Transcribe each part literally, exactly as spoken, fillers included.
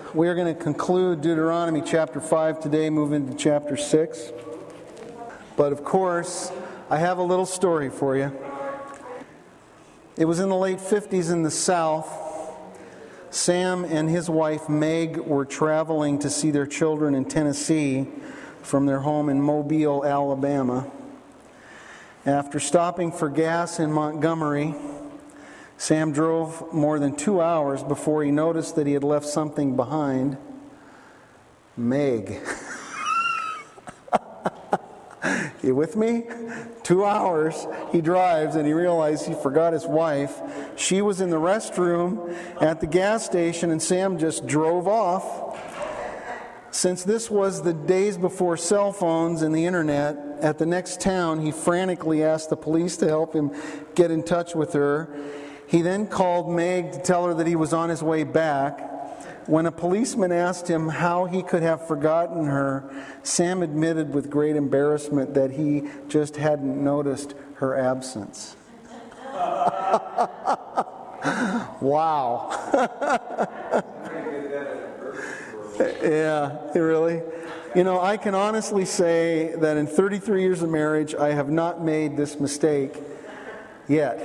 We are going to conclude Deuteronomy chapter five today, move into chapter six. But of course, I have a little story for you. It was in the late fifties in the South. Sam and his wife Meg were traveling to see their children in Tennessee from their home in Mobile, Alabama. After stopping for gas in Montgomery, Sam drove more than two hours before he noticed that he had left something behind. Meg. You with me? Two hours he drives and he realized he forgot his wife. She was in the restroom at the gas station and Sam just drove off. Since this was the days before cell phones and the internet, at the next town he frantically asked the police to help him get in touch with her. He then called Meg to tell her that he was on his way back. When a policeman asked him how he could have forgotten her, Sam admitted with great embarrassment that he just hadn't noticed her absence. Wow. Yeah, really? You know, I can honestly say that in thirty-three years of marriage, I have not made this mistake yet.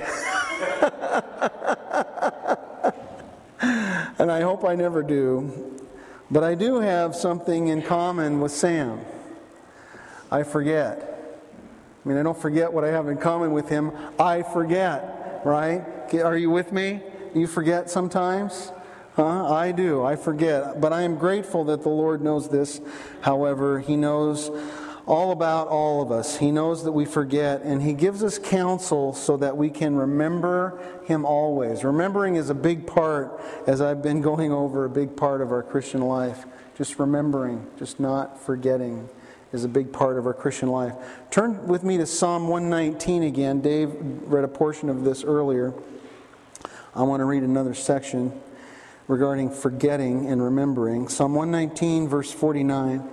And I hope I never do. But I do have something in common with Sam. I forget. I mean, I don't forget what I have in common with him. I forget, right? Are you with me? You forget sometimes? Huh? I do. I forget. But I am grateful that the Lord knows this. However, He knows all about all of us. He knows that we forget, and He gives us counsel so that we can remember Him always. Remembering is a big part, as I've been going over, a big part of our Christian life. Just remembering, just not forgetting is a big part of our Christian life. Turn with me to Psalm one nineteen again. Dave read a portion of this earlier. I want to read another section regarding forgetting and remembering. Psalm one nineteen, verse forty-nine.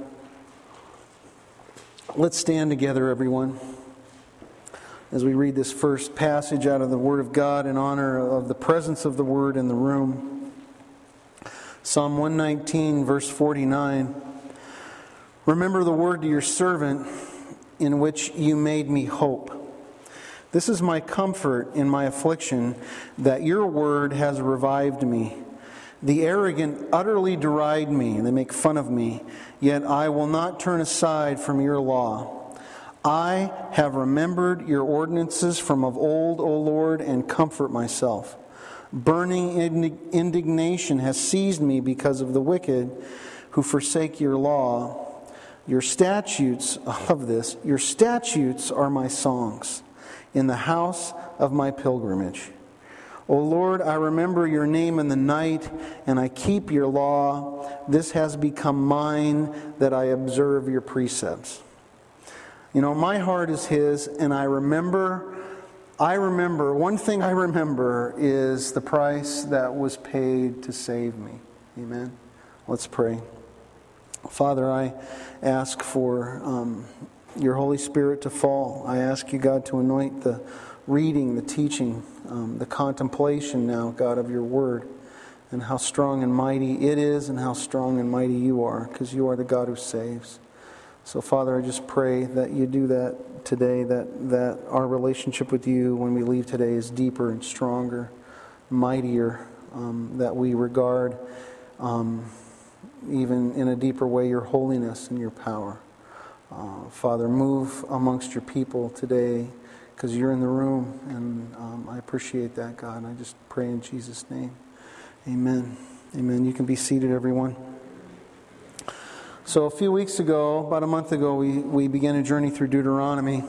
Let's stand together, everyone, as we read this first passage out of the Word of God in honor of the presence of the Word in the room. Psalm one nineteen, verse forty-nine. Remember the word to your servant in which you made me hope. This is my comfort in my affliction, that your word has revived me. The arrogant utterly deride me, and they make fun of me, yet I will not turn aside from your law. I have remembered your ordinances from of old, O Lord, and comfort myself. Burning indignation has seized me because of the wicked who forsake your law. Your statutes, I love this, your statutes are my songs in the house of my pilgrimage. O Lord, I remember your name in the night, and I keep your law. This has become mine, that I observe your precepts. You know, my heart is His, and I remember, I remember, one thing I remember is the price that was paid to save me. Amen. Let's pray. Father, I ask for um, your Holy Spirit to fall. I ask you, God, to anoint the reading, the teaching, um, the contemplation now, God, of your word, and how strong and mighty it is, and how strong and mighty you are, because you are the God who saves. So, Father, I just pray that you do that today, that, that our relationship with you when we leave today is deeper and stronger, mightier, um, that we regard, um, even in a deeper way, your holiness and your power. Uh, Father, move amongst your people today, because you're in the room, and um, I appreciate that, God. And I just pray in Jesus' name. Amen. Amen. You can be seated, everyone. So a few weeks ago, about a month ago, we, we began a journey through Deuteronomy.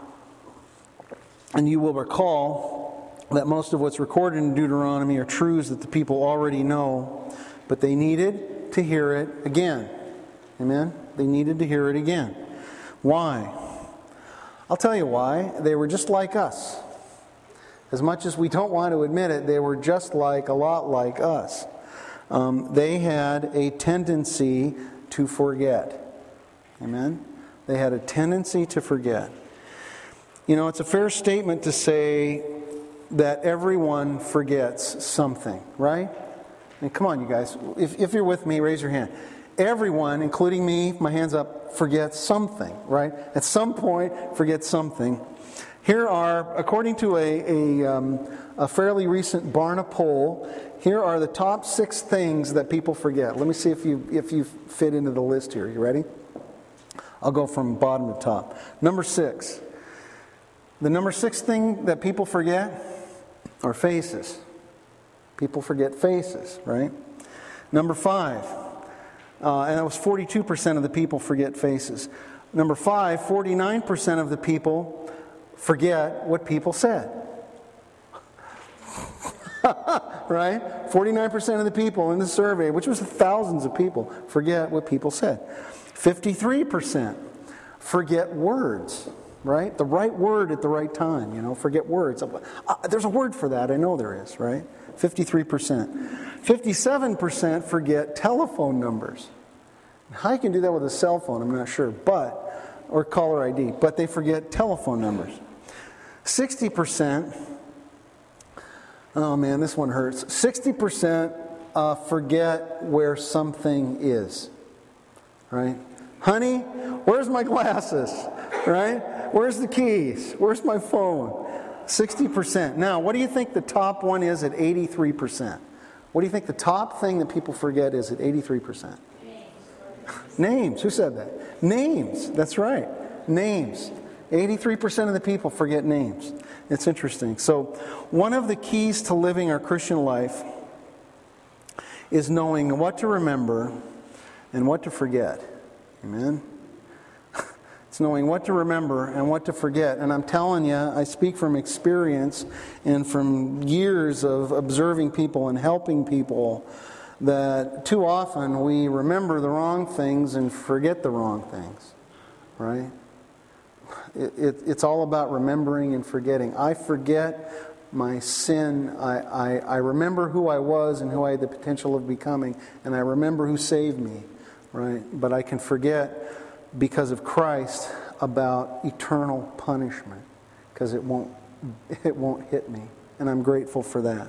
And you will recall that most of what's recorded in Deuteronomy are truths that the people already know, but they needed to hear it again. Amen? They needed to hear it again. Why? I'll tell you why. They were just like us. As much as we don't want to admit it, they were just like, a lot like us. Um, they had a tendency to forget. Amen? They had a tendency to forget. You know, it's a fair statement to say that everyone forgets something, right? And come on, you guys. If, if you're with me, raise your hand. Everyone, including me, my hand's up, forgets something, right? At some point, forgets something. Here are, according to a, a, um, a fairly recent Barna poll, here are the top six things that people forget. Let me see if you if you fit into the list here. You ready? I'll go from bottom to top. Number six. The number six thing that people forget are faces. People forget faces, right? Number five. Uh, and that was forty-two percent of the people forget faces. Number five, forty-nine percent of the people forget what people said. Right? forty-nine percent of the people in the survey, which was thousands of people, forget what people said. fifty-three percent forget words, right? The right word at the right time, you know, forget words. Uh, there's a word for that, I know there is, right? fifty-three percent. fifty-seven percent forget telephone numbers. How you can do that with a cell phone, I'm not sure, but, or caller I D, but they forget telephone numbers. sixty percent, oh man, this one hurts. sixty percent uh, forget where something is, right? Honey, where's my glasses, right? Where's the keys? Where's my phone? sixty percent. Now, what do you think the top one is at eighty-three percent? What do you think the top thing that people forget is at eighty-three percent? Names. Names. Who said that? Names. That's right. Names. eighty-three percent of the people forget names. It's interesting. So, one of the keys to living our Christian life is knowing what to remember and what to forget. Amen? It's knowing what to remember and what to forget. And I'm telling you, I speak from experience and from years of observing people and helping people, that too often we remember the wrong things and forget the wrong things. Right? It, it, it's all about remembering and forgetting. I forget my sin. I, I, I remember who I was and who I had the potential of becoming. And I remember who saved me. Right? But I can forget, because of Christ, about eternal punishment, because it won't it won't hit me, and I'm grateful for that.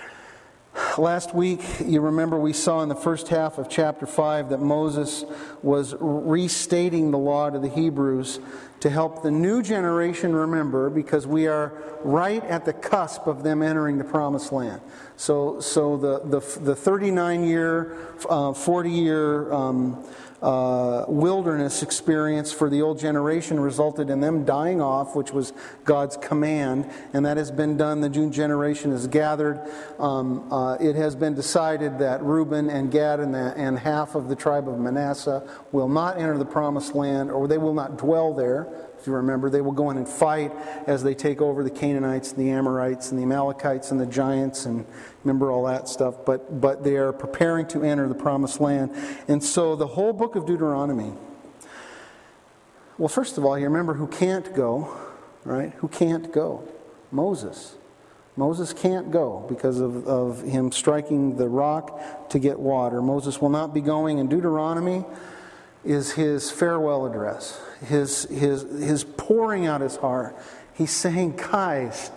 Last week, you remember we saw in the first half of chapter five that Moses was restating the law to the Hebrews to help the new generation remember, because we are right at the cusp of them entering the promised land. So, so the the the thirty-nine year, uh, forty year um, uh, wilderness experience for the old generation resulted in them dying off, which was God's command, and that has been done. The new generation is gathered. Um, uh, it has been decided that Reuben and Gad and, the, and half of the tribe of Manasseh will not enter the promised land, or they will not dwell there. If you remember, they will go in and fight as they take over the Canaanites and the Amorites and the Amalekites and the giants, and remember all that stuff. But but they are preparing to enter the promised land. And so the whole book of Deuteronomy, well, first of all, you remember who can't go, right? Who can't go? Moses. Moses can't go because of, of him striking the rock to get water. Moses will not be going, and Deuteronomy is his farewell address, his his his pouring out his heart. He's saying, guys,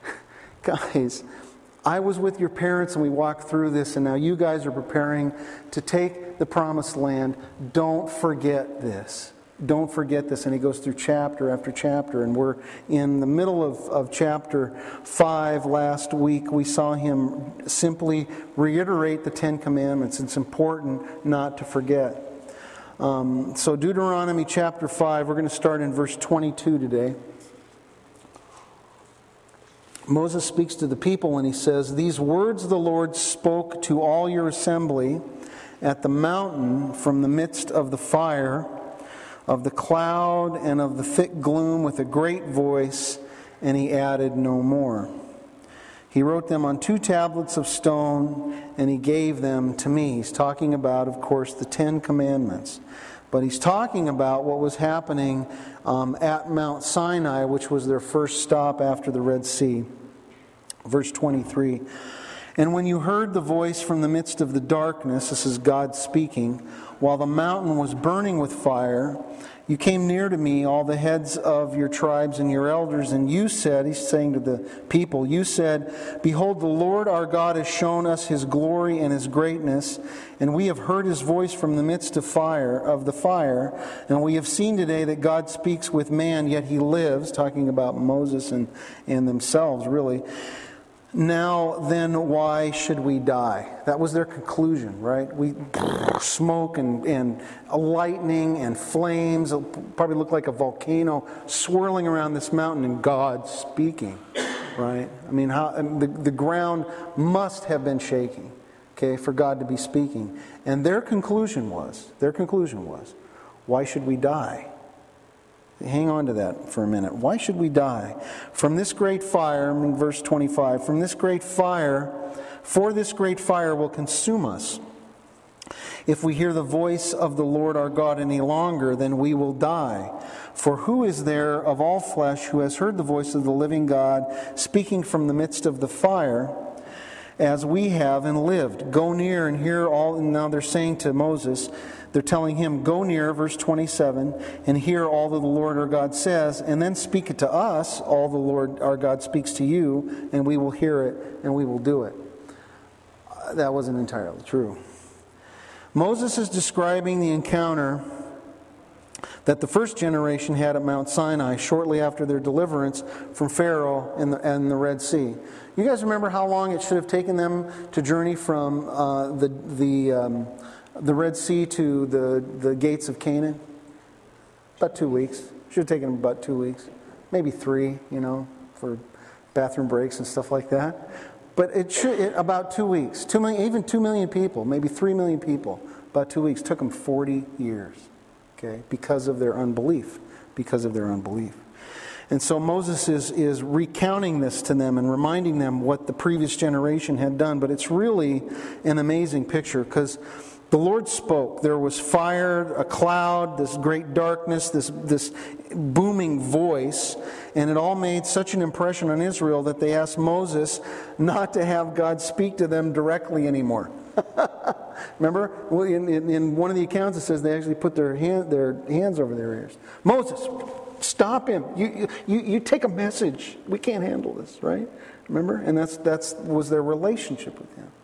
guys, I was with your parents and we walked through this, and now you guys are preparing to take the promised land. Don't forget this. Don't forget this. And he goes through chapter after chapter, and we're in the middle of, of chapter five. Last week we saw him simply reiterate the Ten Commandments. It's important not to forget. Um, so Deuteronomy chapter five, we're going to start in verse twenty-two today. Moses speaks to the people and he says, "These words the Lord spoke to all your assembly at the mountain from the midst of the fire, of the cloud and of the thick gloom with a great voice," and he added no more. "He wrote them on two tablets of stone, and he gave them to me." He's talking about, of course, the Ten Commandments. But he's talking about what was happening um, at Mount Sinai, which was their first stop after the Red Sea. Verse twenty-three. And when you heard the voice from the midst of the darkness," this is God speaking, "while the mountain was burning with fire, you came near to me, all the heads of your tribes and your elders, and you said," he's saying to the people, "you said, 'Behold, the Lord our God has shown us his glory and his greatness, and we have heard his voice from the midst of fire, of the fire, and we have seen today that God speaks with man, yet he lives,'" talking about Moses and, and themselves, really. "Now then, why should we die?" That was their conclusion, right? We smoke and, and lightning and flames. It'll probably look like a volcano swirling around this mountain, and God speaking, right? I mean, how the, the ground must have been shaking, okay, for God to be speaking. And their conclusion was, their conclusion was, why should we die? Hang on to that for a minute. Why should we die? "From this great fire," in verse twenty-five, "from this great fire, for this great fire will consume us. If we hear the voice of the Lord our God any longer, then we will die. For who is there of all flesh who has heard the voice of the living God speaking from the midst of the fire, as we have and lived? Go near and hear all." And now they're saying to Moses, they're telling him, "Go near," verse twenty-seven, "and hear all that the Lord our God says, and then speak it to us, all the Lord our God speaks to you, and we will hear it, and we will do it." Uh, that wasn't entirely true. Moses is describing the encounter that the first generation had at Mount Sinai shortly after their deliverance from Pharaoh and the, and the Red Sea. You guys remember how long it should have taken them to journey from uh, the the um, the Red Sea to the, the gates of Canaan? About two weeks. Should have taken them about two weeks. Maybe three, you know, for bathroom breaks and stuff like that. But it should it, about two weeks. Two million, even two million people, maybe three million people. About two weeks. Took them forty years. Okay, because of their unbelief. Because of their unbelief. And so Moses is, is recounting this to them and reminding them what the previous generation had done. But it's really an amazing picture, because the Lord spoke. There was fire, a cloud, this great darkness, this, this booming voice. And it all made such an impression on Israel that they asked Moses not to have God speak to them directly anymore. Remember, in, in, in one of the accounts it says they actually put their, hand, their hands over their ears. "Moses, stop him. You, you, you take a message. We can't handle this," right? Remember? And that's that's was their relationship with him.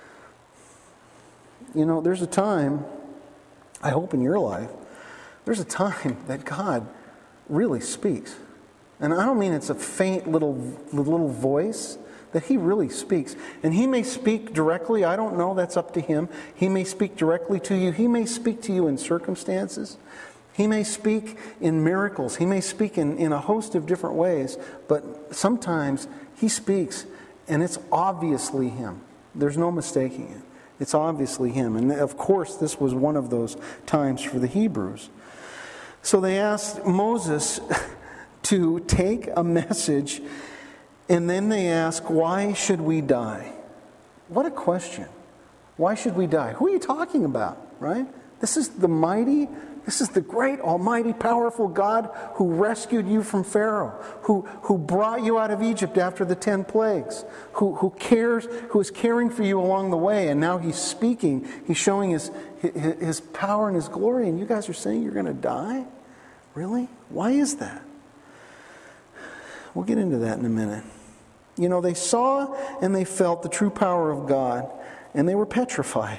You know, there's a time, I hope in your life, there's a time that God really speaks. And I don't mean it's a faint little little voice, that he really speaks. And he may speak directly, I don't know, that's up to him. He may speak directly to you. He may speak to you in circumstances. He may speak in miracles. He may speak in, in a host of different ways. But sometimes he speaks and it's obviously him. There's no mistaking it. It's obviously him. And of course, this was one of those times for the Hebrews. So they asked Moses to take a message, and then they ask, why should we die? What a question. Why should we die? Who are you talking about, right? This is the mighty, this is the great, almighty, powerful God who rescued you from Pharaoh, who, who brought you out of Egypt after the ten plagues, who, who cares, who is caring for you along the way, and now he's speaking, he's showing his, his, his power and his glory, and you guys are saying you're going to die? Really? Why is that? We'll get into that in a minute. You know, they saw and they felt the true power of God, and they were petrified.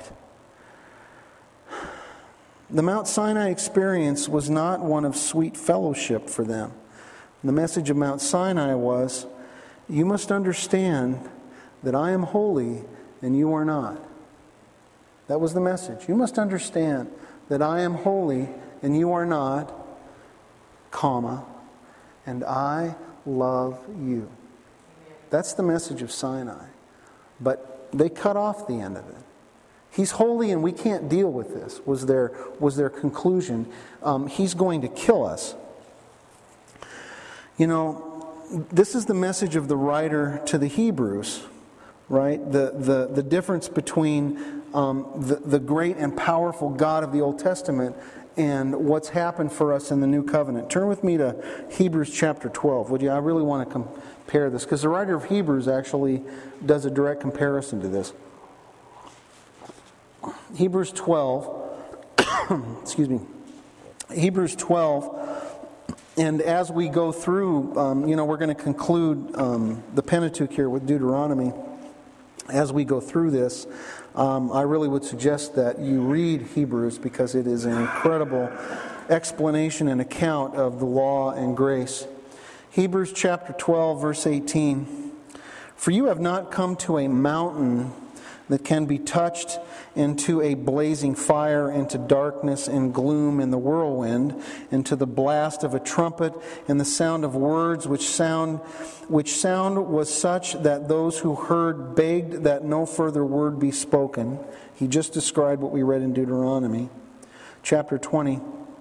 The Mount Sinai experience was not one of sweet fellowship for them. The message of Mount Sinai was, you must understand that I am holy and you are not. That was the message. You must understand that I am holy and you are not, comma, and I love you. That's the message of Sinai. But they cut off the end of it. He's holy and we can't deal with this, was their, was their conclusion. Um, he's going to kill us. You know, this is the message of the writer to the Hebrews, right? The, the, the difference between um, the, the great and powerful God of the Old Testament and what's happened for us in the new covenant. Turn with me to Hebrews chapter twelve, would you? I really want to compare this, because the writer of Hebrews actually does a direct comparison to this. Hebrews twelve, excuse me, Hebrews twelve, and as we go through, um, you know, we're going to conclude um, the Pentateuch here with Deuteronomy. As we go through this, um, I really would suggest that you read Hebrews, because it is an incredible explanation and account of the law and grace. Hebrews chapter twelve, verse eighteen. For you have not come to a mountain that can be touched, into a blazing fire, into darkness and gloom and the whirlwind, into the blast of a trumpet and the sound of words, which sound which sound was such that those who heard begged that no further word be spoken. He just described what we read in Deuteronomy chapter twenty.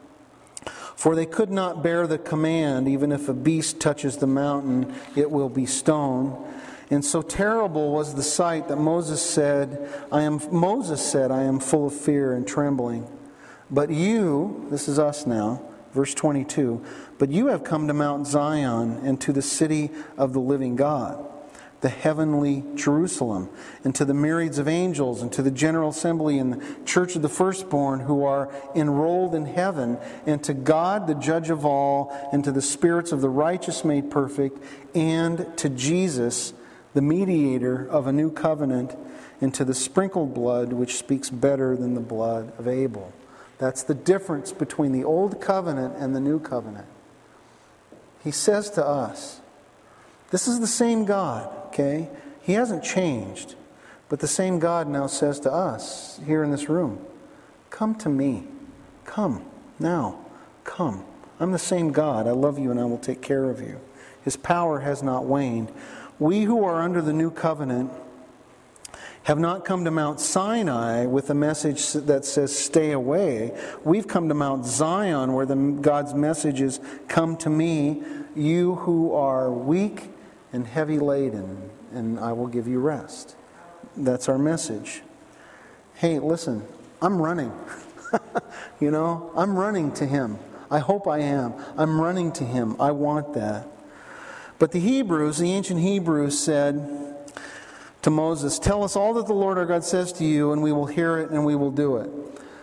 For they could not bear the command, even if a beast touches the mountain, it will be stone. And so terrible was the sight that Moses said, I am Moses said, I am full of fear and trembling. But you, this is us now, verse twenty-two, but you have come to Mount Zion and to the city of the living God, the heavenly Jerusalem, and to the myriads of angels, and to the general assembly and the church of the firstborn who are enrolled in heaven, and to God, the judge of all, and to the spirits of the righteous made perfect, and to Jesus, the mediator of a new covenant, and to the sprinkled blood which speaks better than the blood of Abel. That's the difference between the old covenant and the new covenant. He says to us, this is the same God, okay? He hasn't changed. But the same God now says to us here in this room, come to me. Come now. Come. I'm the same God. I love you and I will take care of you. His power has not waned. We who are under the new covenant have not come to Mount Sinai with a message that says stay away. We've come to Mount Zion where the, God's message is come to me, you who are weak and heavy laden, and I will give you rest. That's our message. Hey, listen, I'm running. You know, I'm running to Him. I hope I am. I'm running to Him. I want that. But the Hebrews, the ancient Hebrews said to Moses, tell us all that the Lord our God says to you, and we will hear it and we will do it.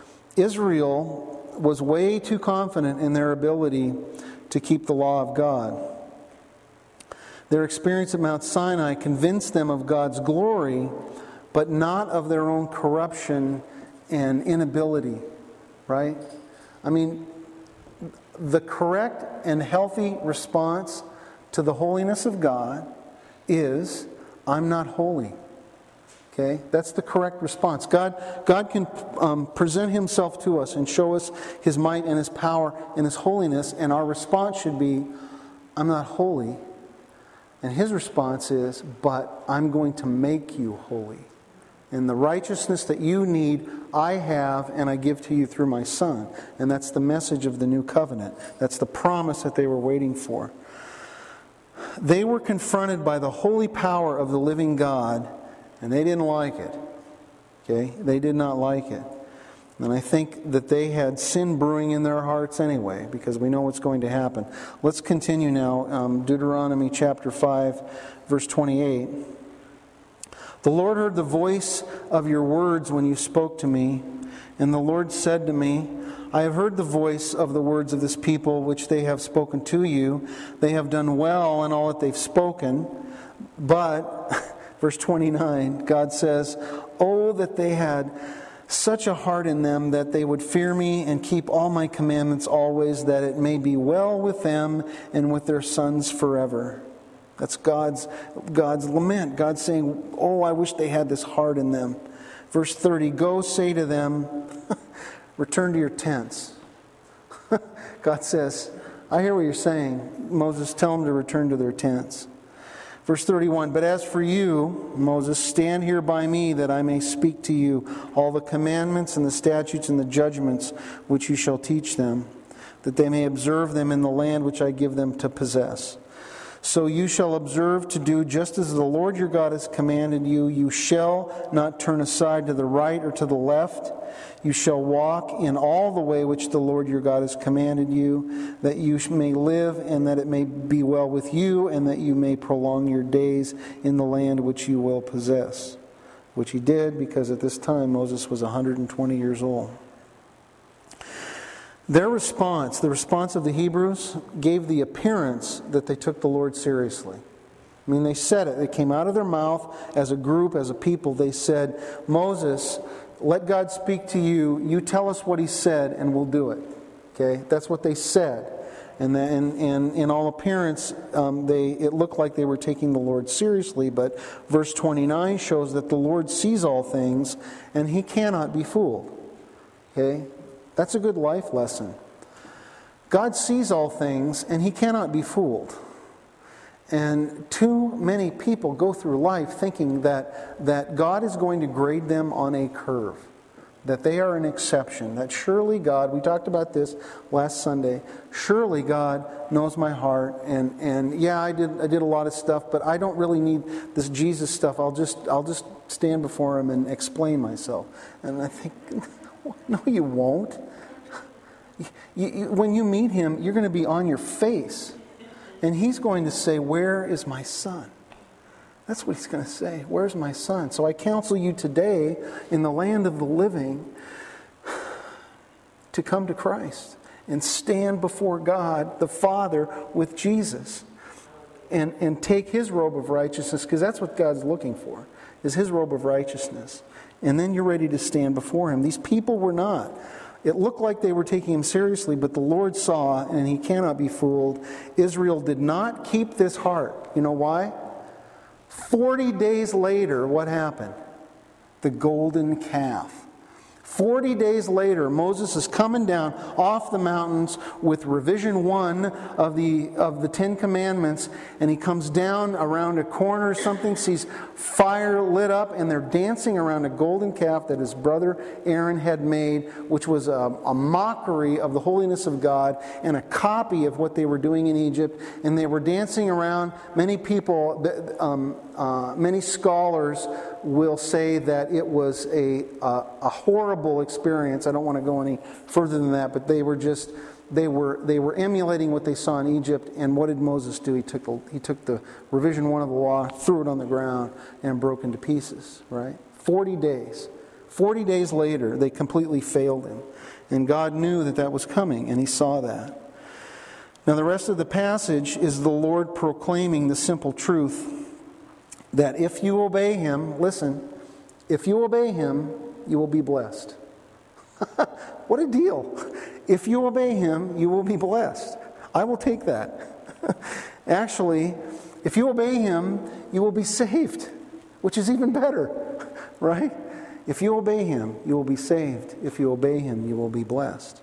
Israel was way too confident in their ability to keep the law of God. Their experience at Mount Sinai convinced them of God's glory, but not of their own corruption and inability, right? I mean, the correct and healthy response to the holiness of God is, I'm not holy. Okay? That's the correct response. God, God can um, present Himself to us and show us His might and His power and His holiness, and our response should be, I'm not holy. And His response is, but I'm going to make you holy. And the righteousness that you need, I have, and I give to you through my Son. And that's the message of the new covenant. That's the promise that they were waiting for. They were confronted by the holy power of the living God, and they didn't like it. Okay? They did not like it. And I think that they had sin brewing in their hearts anyway, because we know what's going to happen. Let's continue now. Um, Deuteronomy chapter five, verse twenty-eight. The Lord heard the voice of your words when you spoke to me, and the Lord said to me, I have heard the voice of the words of this people which they have spoken to you. They have done well in all that they've spoken. But, verse twenty-nine, God says, oh, that they had such a heart in them that they would fear me and keep all my commandments always, that it may be well with them and with their sons forever. That's God's, God's lament. God's saying, oh, I wish they had this heart in them. Verse thirty, go say to them, return to your tents. God says, I hear what you're saying. Moses, tell them to return to their tents. Verse thirty-one, but as for you, Moses, stand here by me that I may speak to you all the commandments and the statutes and the judgments which you shall teach them, that they may observe them in the land which I give them to possess. So you shall observe to do just as the Lord your God has commanded you. You shall not turn aside to the right or to the left. You shall walk in all the way which the Lord your God has commanded you, that you may live and that it may be well with you, and that you may prolong your days in the land which you will possess. Which he did, because at this time Moses was one hundred twenty years old. Their response, the response of the Hebrews, gave the appearance that they took the Lord seriously. I mean, they said it. It came out of their mouth as a group, as a people. They said, Moses, let God speak to you. You tell us what he said and we'll do it. Okay? That's what they said. And then, and in all appearance, um, they it looked like they were taking the Lord seriously. But verse twenty-nine shows that the Lord sees all things and he cannot be fooled. Okay? That's a good life lesson. God sees all things and he cannot be fooled. And too many people go through life thinking that, that God is going to grade them on a curve. That they are an exception. That surely God, we talked about this last Sunday, surely God knows my heart. And, and yeah, I did I did a lot of stuff, but I don't really need this Jesus stuff. I'll just I'll just stand before him and explain myself. And I think, no, you won't. You, you, when you meet him, you're going to be on your face. And he's going to say, where is my son? That's what he's going to say. Where's my son? So I counsel you today, in the land of the living, to come to Christ and stand before God, the Father, with Jesus. And, and take his robe of righteousness, because that's what God's looking for, is his robe of righteousness. And then you're ready to stand before him. These people were not. It looked like they were taking him seriously, but the Lord saw, and he cannot be fooled. Israel did not keep this heart. You know why? Forty days later, what happened? The golden calf. Forty days later, Moses is coming down off the mountains with revision one of the of the Ten Commandments, and he comes down around a corner or something, sees fire lit up, and they're dancing around a golden calf that his brother Aaron had made, which was a, a mockery of the holiness of God and a copy of what they were doing in Egypt. And they were dancing around. Many people, um, uh, many scholars will say that it was a, a, a horrible experience. I don't want to go any further than that, but they were just they were they were emulating what they saw in Egypt. And what did Moses do? He took the, he took the revision one of the law, threw it on the ground, and broke into pieces. Right? Forty days. Forty days later, they completely failed him, and God knew that that was coming, and he saw that. Now, the rest of the passage is the Lord proclaiming the simple truth that if you obey him, listen, if you obey him, you will be blessed. What a deal. If you obey him, you will be blessed. I will take that. Actually, if you obey him, you will be saved, which is even better, right? If you obey him, you will be saved. If you obey him, you will be blessed.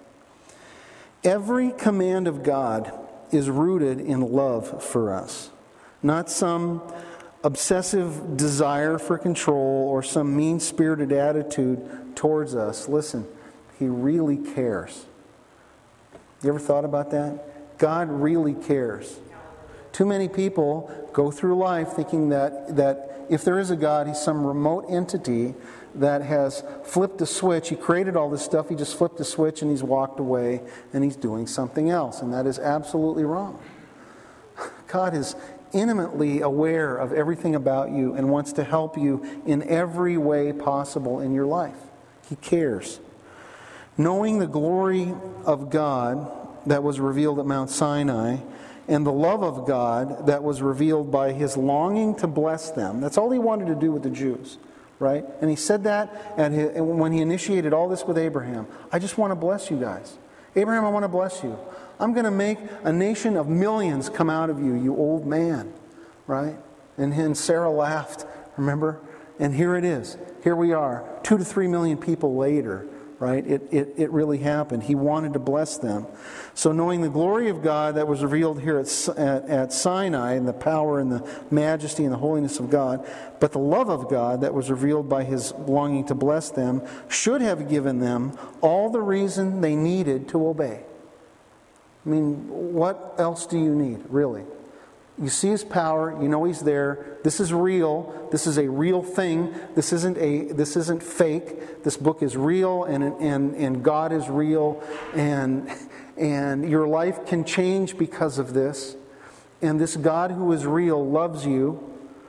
Every command of God is rooted in love for us, not some obsessive desire for control or some mean-spirited attitude towards us. Listen, he really cares. You ever thought about that? God really cares. Too many people go through life thinking that, that if there is a God, he's some remote entity that has flipped a switch. He created all this stuff, he just flipped a switch and he's walked away and he's doing something else. And that is absolutely wrong. God is intimately aware of everything about you and wants to help you in every way possible in your life. He cares. Knowing the glory of God that was revealed at Mount Sinai and the love of God that was revealed by his longing to bless them. That's all he wanted to do with the Jews, right? And he said that at his, when he initiated all this with Abraham. I just want to bless you guys. Abraham, I want to bless you. I'm going to make a nation of millions come out of you, you old man, right? And, and Sarah laughed, remember? And here it is. Here we are, two to three million people later, right? It, it, it really happened. He wanted to bless them. So knowing the glory of God that was revealed here at, at, at Sinai, and the power and the majesty and the holiness of God, but the love of God that was revealed by his longing to bless them, should have given them all the reason they needed to obey. I mean, what else do you need, really? You see His power. You know He's there. This is real. This is a real thing. This isn't a. This isn't fake. This book is real, and and and God is real, and and your life can change because of this. And this God who is real loves you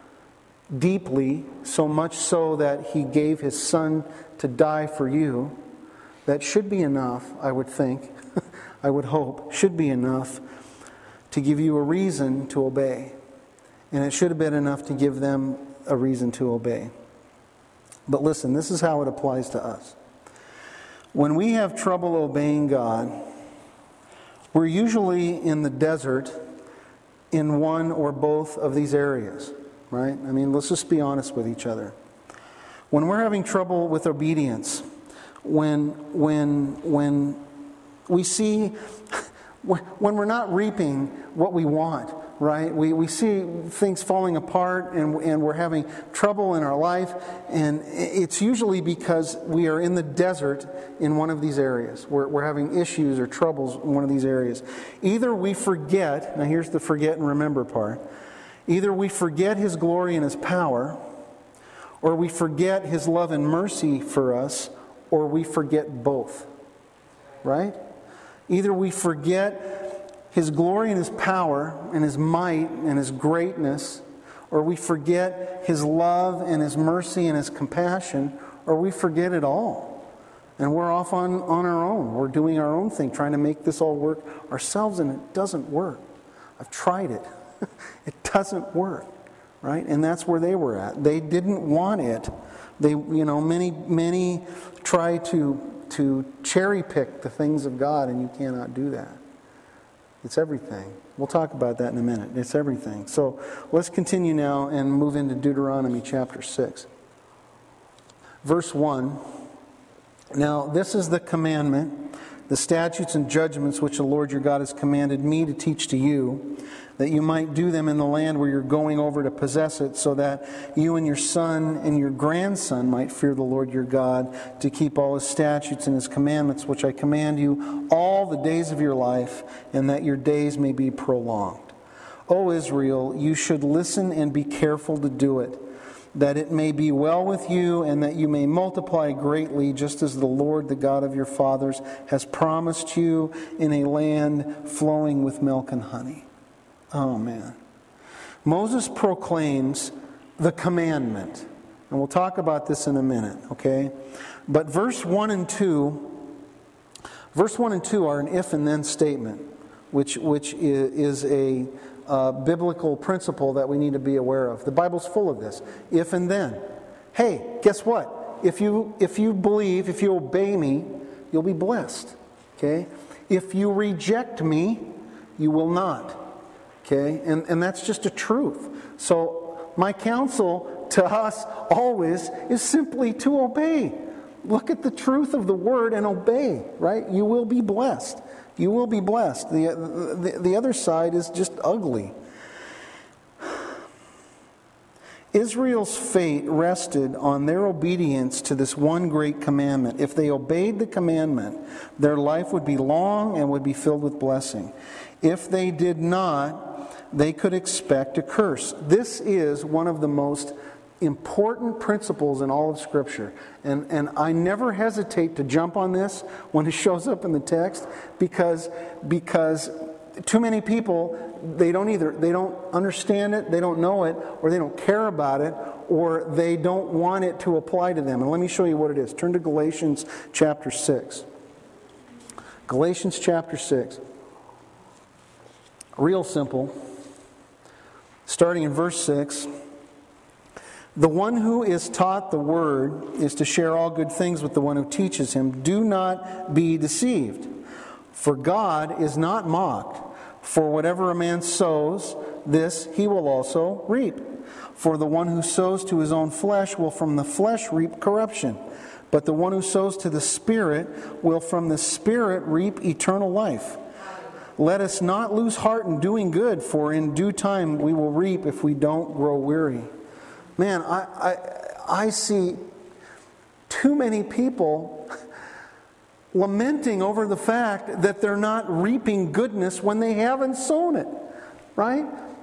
deeply, so much so that He gave His Son to die for you. That should be enough, I would think. I would hope. Should be enough to give you a reason to obey. And it should have been enough to give them a reason to obey. But listen, this is how it applies to us. When we have trouble obeying God, we're usually in the desert in one or both of these areas, right? I mean, let's just be honest with each other. When we're having trouble with obedience, when when when we see when we're not reaping what we want, right? We we see things falling apart and, and we're having trouble in our life, and it's usually because we are in the desert in one of these areas. We're, we're having issues or troubles in one of these areas. Either we forget, now here's the forget and remember part, either we forget His glory and His power, or we forget His love and mercy for us, or we forget both, right? Either we forget His glory and His power and His might and His greatness, or we forget His love and His mercy and His compassion, or we forget it all. And we're off on, on our own. We're doing our own thing, trying to make this all work ourselves, and it doesn't work. I've tried it. It doesn't work, right? And that's where they were at. They didn't want it. They, you know, many, many try to to cherry pick the things of God, and you cannot do that. It's everything. We'll talk about that in a minute. It's everything. So let's continue now and move into Deuteronomy chapter six. Verse one. Now this is the commandment, the statutes and judgments which the Lord your God has commanded me to teach to you, that you might do them in the land where you're going over to possess it, so that you and your son and your grandson might fear the Lord your God, to keep all His statutes and His commandments, which I command you all the days of your life, and that your days may be prolonged. O Israel, you should listen and be careful to do it, that it may be well with you, and that you may multiply greatly, just as the Lord, the God of your fathers, has promised you, in a land flowing with milk and honey. Oh, man. Moses proclaims the commandment. And we'll talk about this in a minute, okay? But verse one and two, verse one and two are an if and then statement, which, which is a uh, biblical principle that we need to be aware of. The Bible's full of this. If and then. Hey, guess what? If you, if you believe, if you obey me, you'll be blessed, okay? If you reject me, you will not. Okay, and, and that's just a truth. So my counsel to us always is simply to obey. Look at the truth of the word and obey, right? You will be blessed. You will be blessed. The, the, the other side is just ugly. Israel's fate rested on their obedience to this one great commandment. If they obeyed the commandment, their life would be long and would be filled with blessing. If they did not, they could expect a curse. This is one of the most important principles in all of Scripture. And, and I never hesitate to jump on this when it shows up in the text, because, because too many people, they don't either, they don't understand it, they don't know it, or they don't care about it, or they don't want it to apply to them. And let me show you what it is. Turn to Galatians chapter six. Galatians chapter six. Real simple. Starting in verse six. The one who is taught the word is to share all good things with the one who teaches him. Do not be deceived, for God is not mocked. For whatever a man sows, this he will also reap. For the one who sows to his own flesh will from the flesh reap corruption. But the one who sows to the Spirit will from the Spirit reap eternal life. Let us not lose heart in doing good, for in due time we will reap if we don't grow weary. Man, I I, I see too many people lamenting over the fact that they're not reaping goodness when they haven't sown it, right?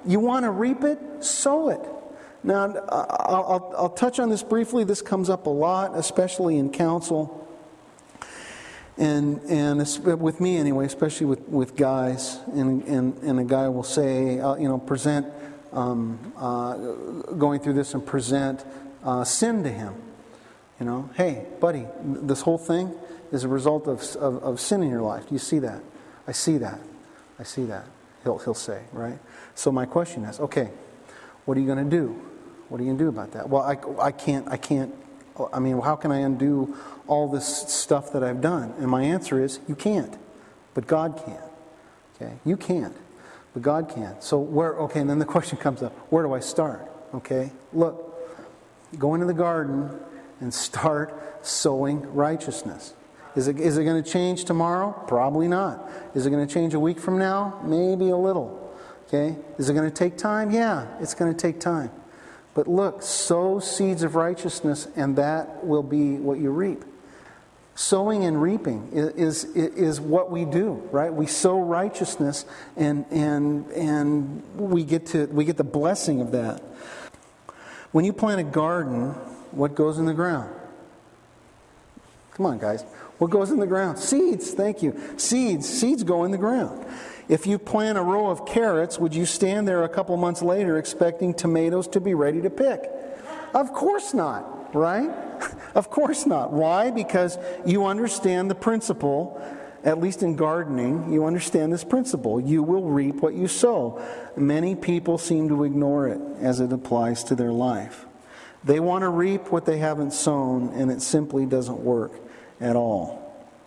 You want to reap it? Sow it. Now, I'll, I'll, I'll touch on this briefly. This comes up a lot, especially in counsel. And and with me anyway, especially with, with guys. And, and, and a guy will say, uh, you know, present, um, uh, going through this and present uh, sin to him. You know, hey, buddy, this whole thing is a result of, of, of sin in your life. Do you see that? I see that. I see that. He'll, he'll say, right? So my question is, okay, what are you going to do? What are you going to do about that? Well, I, I can't, I can't, I mean, how can I undo all this stuff that I've done? And my answer is, you can't. But God can. Okay? You can't. But God can. So where, okay, and then the question comes up, where do I start? Okay? Look, go into the garden and start sowing righteousness. Is it, is it going to change tomorrow? Probably not. Is it going to change a week from now? Maybe a little. Okay? Is it going to take time? Yeah, it's going to take time. But look, sow seeds of righteousness, and that will be what you reap. Sowing and reaping is, is, is what we do, right? We sow righteousness, and and and we get to we get the blessing of that. When you plant a garden, what goes in the ground? Come on, guys. What goes in the ground? Seeds. Thank you. Seeds. Seeds go in the ground. If you plant a row of carrots, would you stand there a couple months later expecting tomatoes to be ready to pick? Of course not, right? Of course not. Why? Because you understand the principle, at least in gardening, you understand this principle. You will reap what you sow. Many people seem to ignore it as it applies to their life. They want to reap what they haven't sown, and it simply doesn't work at all.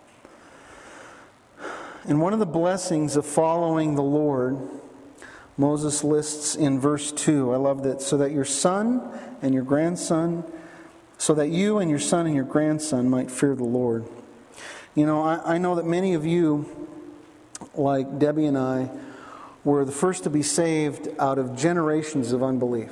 And one of the blessings of following the Lord, Moses lists in verse two, I love that, so that your son and your grandson, so that you and your son and your grandson might fear the Lord. You know, I, I know that many of you, like Debbie and I, were the first to be saved out of generations of unbelief.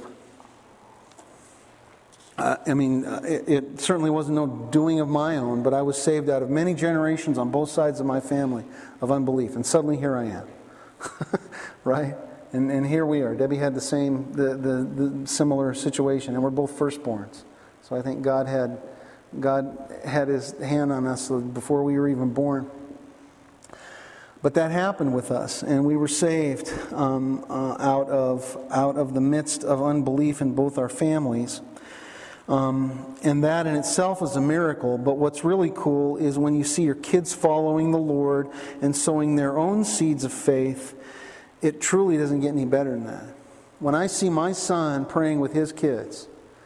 Uh, I mean, uh, it, it certainly wasn't no doing of my own, but I was saved out of many generations on both sides of my family of unbelief. And suddenly here I am. Right? And and here we are. Debbie had the same, the, the, the similar situation, and we're both firstborns. So I think God had, God had His hand on us before we were even born. But that happened with us, and we were saved um, uh, out of out of the midst of unbelief in both our families. Um, and that in itself is a miracle. But what's really cool is when you see your kids following the Lord and sowing their own seeds of faith, it truly doesn't get any better than that. When I see my son praying with his kids,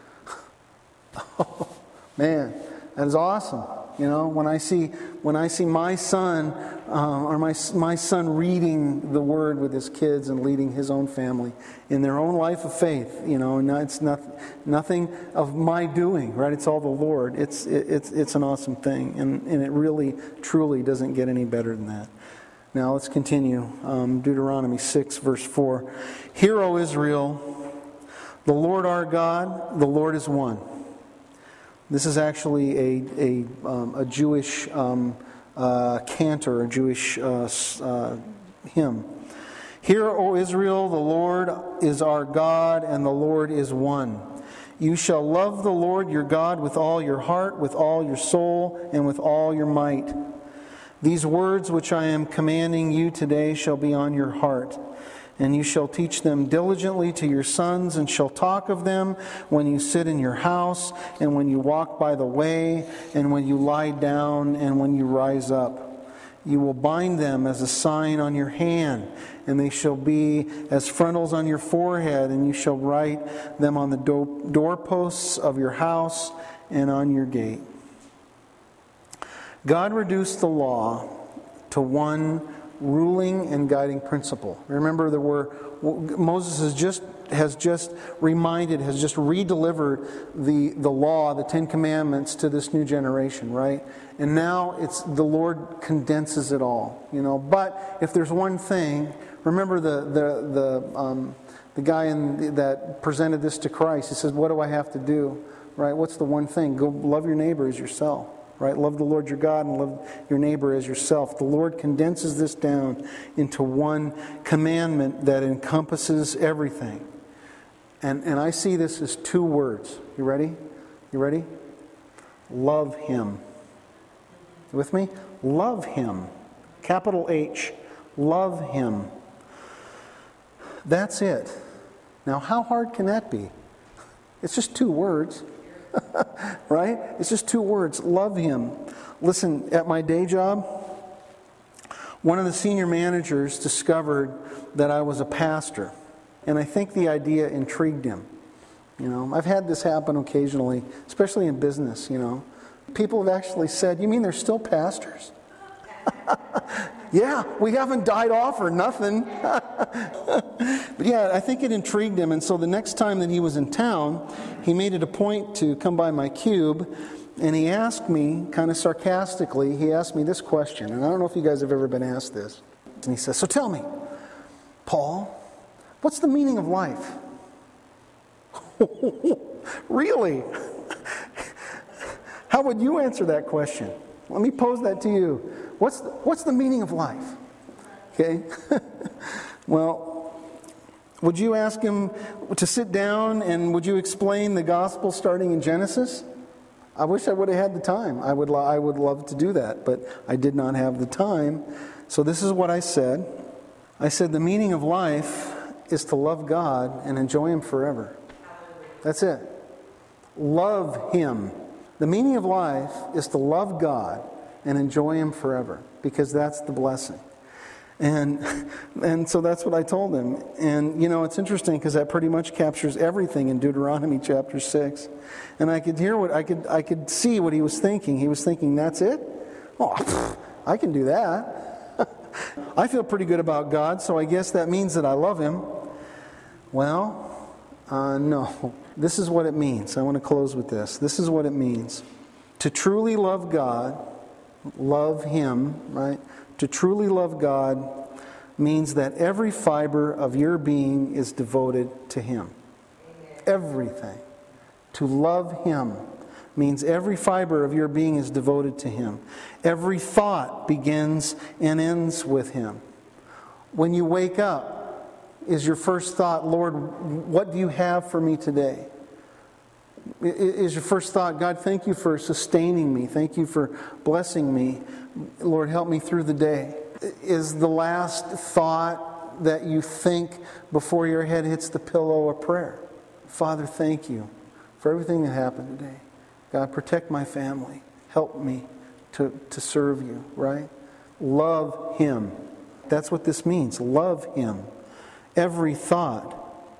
oh, man, that is awesome. You know, when I see when I see my son um, or my my son reading the Word with his kids and leading his own family in their own life of faith, you know, and it's not nothing of my doing, right? It's all the Lord. It's it, it's it's an awesome thing, and and it really truly doesn't get any better than that. Now let's continue. Um, Deuteronomy six verse four. Hear, O Israel, the Lord our God, the Lord is one. This is actually a a, um, a Jewish um, uh, cantor, a Jewish uh, uh, hymn. Hear, O Israel, the Lord is our God, and the Lord is one. You shall love the Lord your God with all your heart, with all your soul, and with all your might. These words which I am commanding you today shall be on your heart. And you shall teach them diligently to your sons, and shall talk of them when you sit in your house, and when you walk by the way, and when you lie down, and when you rise up. You will bind them as a sign on your hand, and they shall be as frontals on your forehead, and you shall write them on the door- doorposts of your house and on your gate. God reduced the law to one ruling and guiding principle. Remember, there were Moses has just has just reminded, has just redelivered the the law, the Ten Commandments, to this new generation, right? And now it's the Lord condenses it all, you know. But if there's one thing, remember the the the um, the guy in the, that presented this to Christ. He says, "What do I have to do?" Right? What's the one thing? Go love your neighbor as yourself. right? Love the Lord your God and love your neighbor as yourself. The Lord condenses this down into one commandment that encompasses everything. And, and I see this as two words. You ready? You ready? Love Him. You with me? Love Him. Capital H. Love Him. That's it. Now, how hard can that be? It's just two words. Right? It's just two words. Love Him. Listen, at my day job, one of the senior managers discovered that I was a pastor. And I think the idea intrigued him. You know, I've had this happen occasionally, especially in business, you know. People have actually said, "You mean they're still pastors?" Yeah, we haven't died off or nothing. But yeah, I think it intrigued him. And so the next time that he was in town, he made it a point to come by my cube. And he asked me, kind of sarcastically, he asked me this question. And I don't know if you guys have ever been asked this. And he says, "So tell me, Paul, what's the meaning of life?" Really? How would you answer that question? Let me pose that to you. What's the, what's the meaning of life? Okay. Well, would you ask him to sit down and would you explain the gospel starting in Genesis? I wish I would have had the time. I would I would love to do that, but I did not have the time. So this is what I said. I said the meaning of life is to love God and enjoy Him forever. That's it. Love Him. The meaning of life is to love God and enjoy Him forever, because that's the blessing. And and so that's what I told him. And you know, it's interesting because that pretty much captures everything in Deuteronomy chapter six. And I could hear what I could I could see what he was thinking. He was thinking, "That's it? Oh, pff, I can do that. I feel pretty good about God, so I guess that means that I love Him." Well, uh, no. This is what it means. I want to close with this. This is what it means. To truly love God, love Him, right? To truly love God means that every fiber of your being is devoted to Him. Everything. To love Him means every fiber of your being is devoted to Him. Every thought begins and ends with Him. When you wake up, is your first thought, "Lord, what do you have for me today?" Is your first thought, "God, thank you for sustaining me. Thank you for blessing me. Lord, help me through the day." Is the last thought that you think before your head hits the pillow a prayer? "Father, thank you for everything that happened today. God, protect my family. Help me to, to serve you," right? Love Him. That's what this means. Love Him. Every thought,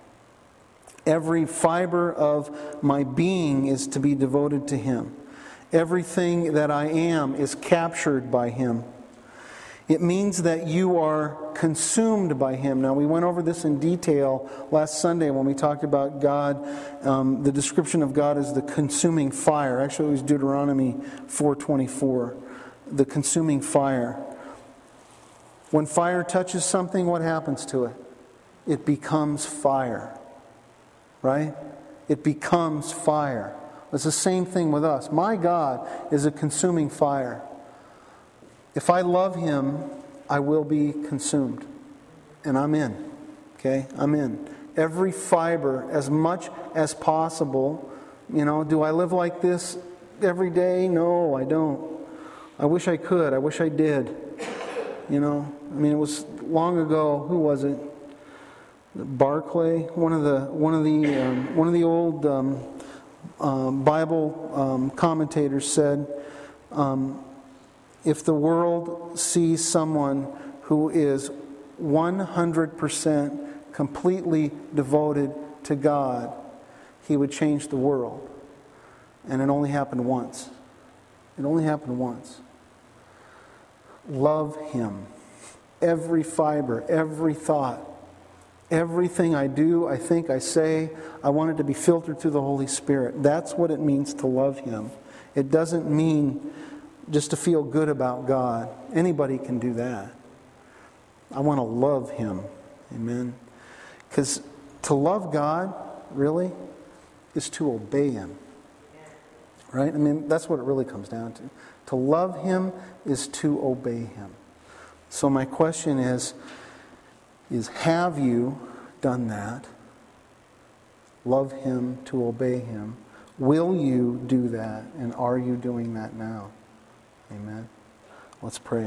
every fiber of my being is to be devoted to Him. Everything that I am is captured by Him. It means that you are consumed by Him. Now, we went over this in detail last Sunday when we talked about God. Um, the description of God as the consuming fire. Actually, it was Deuteronomy four twenty-four. The consuming fire. When fire touches something, what happens to it? It becomes fire. Right? It becomes fire. It's the same thing with us. My God is a consuming fire. If I love Him, I will be consumed. And I'm in. Okay? I'm in. Every fiber, as much as possible. You know, do I live like this every day? No, I don't. I wish I could. I wish I did. You know, I mean, it was long ago. Who was it? Barclay, one of the one of the um, one of the old um, uh, Bible um, commentators said, um, if the world sees someone who is one hundred percent completely devoted to God, he would change the world. And it only happened once. It only happened once. Love Him. Every fiber, every thought. Everything I do, I think, I say, I want it to be filtered through the Holy Spirit. That's what it means to love Him. It doesn't mean just to feel good about God. Anybody can do that. I want to love Him. Amen. Because to love God, really, is to obey Him. Right? I mean, that's what it really comes down to. To love Him is to obey Him. So my question is, is have you done that? Love Him, to obey Him. Will you do that? And are you doing that now? Amen. Let's pray.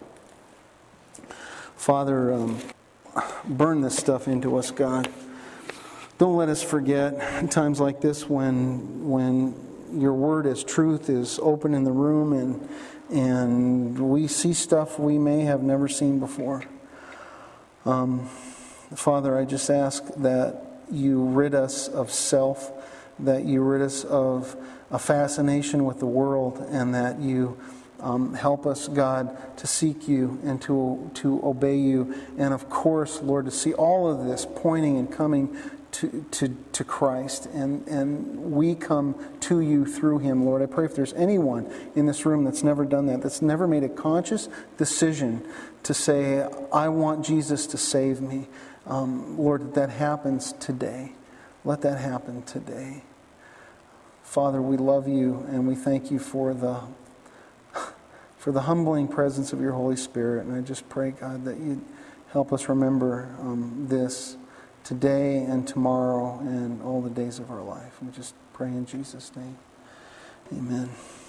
Father, um, burn this stuff into us, God. Don't let us forget in times like this when when your word as truth is open in the room and and we see stuff we may have never seen before. Um, Father, I just ask that you rid us of self, that you rid us of a fascination with the world, and that you um, help us, God, to seek you and to, to obey you. And of course, Lord, to see all of this pointing and coming to, to, to Christ. And, and we come to you through Him, Lord. I pray if there's anyone in this room that's never done that, that's never made a conscious decision to say, I want Jesus to save me. Um, Lord, that that happens today. Let that happen today. Father, we love you and we thank you for the for the humbling presence of your Holy Spirit. And I just pray, God, that you'd help us remember um, this today and tomorrow and all the days of our life. We just pray in Jesus' name. Amen.